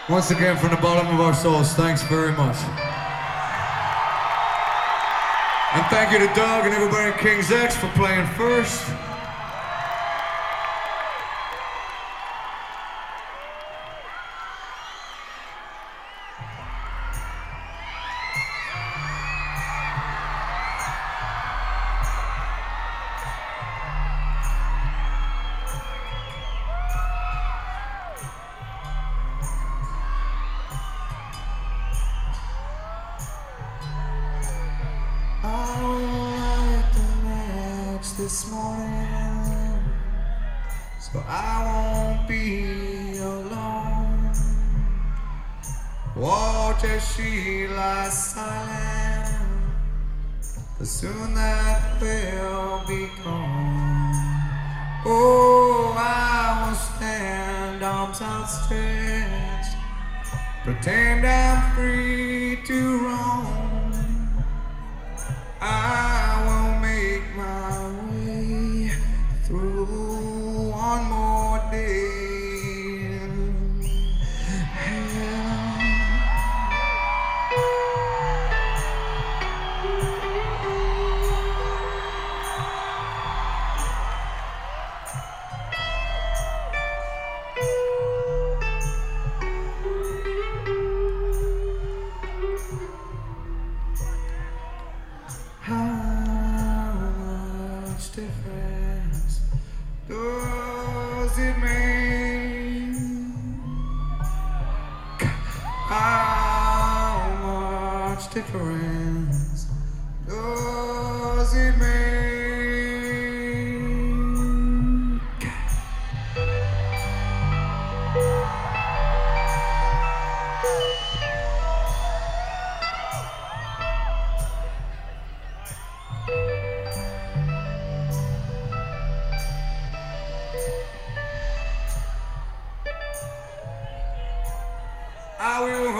Once again, from the bottom of our souls, thanks very much. And thank you to Doug and everybody at King's X for playing first. This morning, so I won't be alone. Watch as she lies silent, but soon that will be gone. Oh, I will stand arms outstretched, pretend I'm free to roam. I will make my way through one more day. Difference does it make? How much difference does it make? I will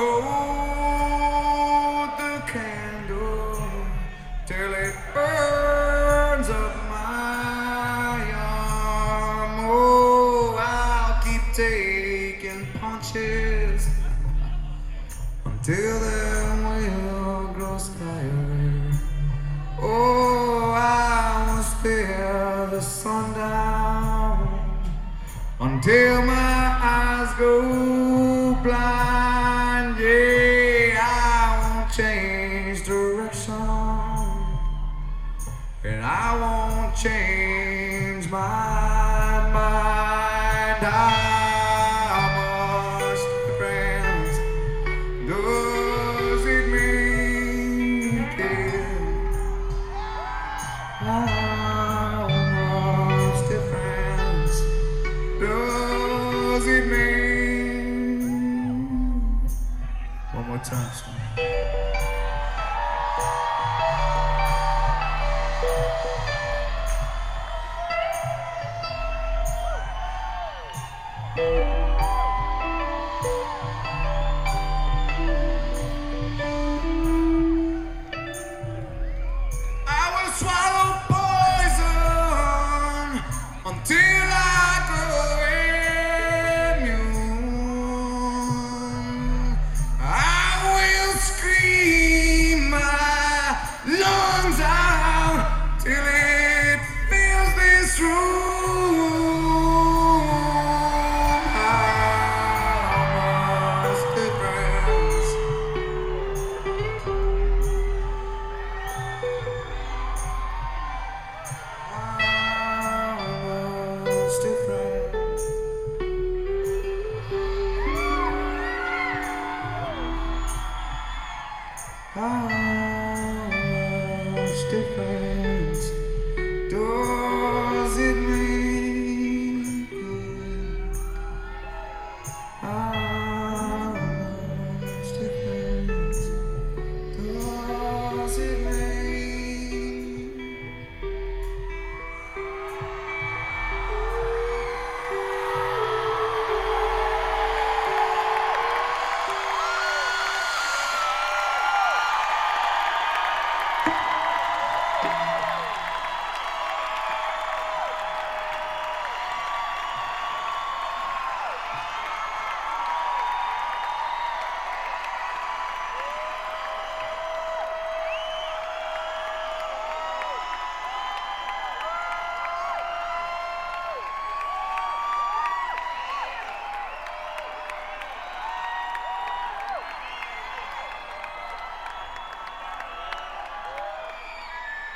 hold the candle till it burns up my arm. Oh, I'll keep taking punches until the will grows tired. Oh, I will stare the sun down until my eyes go blind. Yeah, I won't change direction, and I won't change my mind. How much difference does it make? How much difference does it make? One more time, Storm.